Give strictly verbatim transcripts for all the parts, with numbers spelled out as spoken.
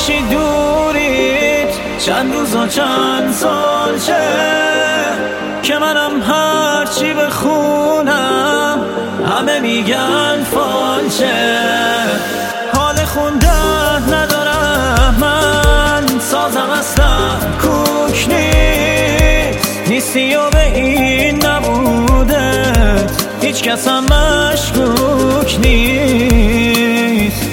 میشی دورید چند روز و چند سال شه که منم هرچی بخونم همه میگن فالشه. حال خوندن ندارم من، سازم اصلا کوک نیست، نیستی و به این نبودت هیچ کس هم مشکوک نیست.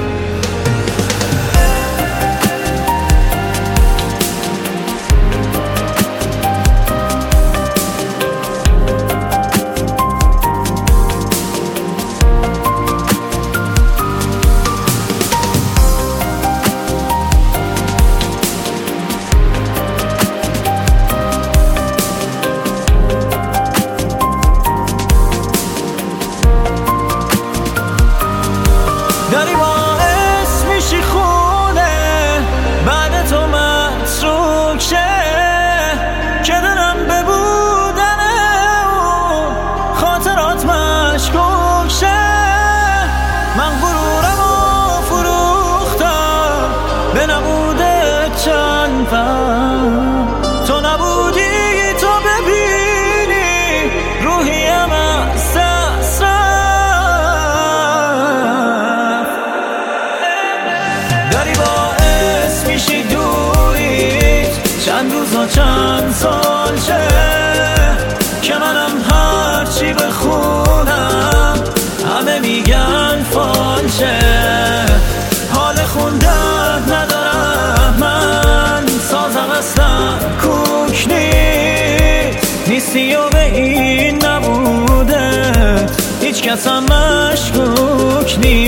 داری باعث میشی خونه بعد تو متروک شه که دارم به بودن اون خاطرات مشکوک شه. من غرورم و فروختم به نبوده چند فهم، تو نبودی تو ببینی روحیم از دست چند روز و چند سال شه که منم هرچی بخونم همه میگن فالشه. حال خوندن ندارم من، سازم اصلا کوک نیست، نیستی و به این نبوده هیچ کس هم مشکوک نیست.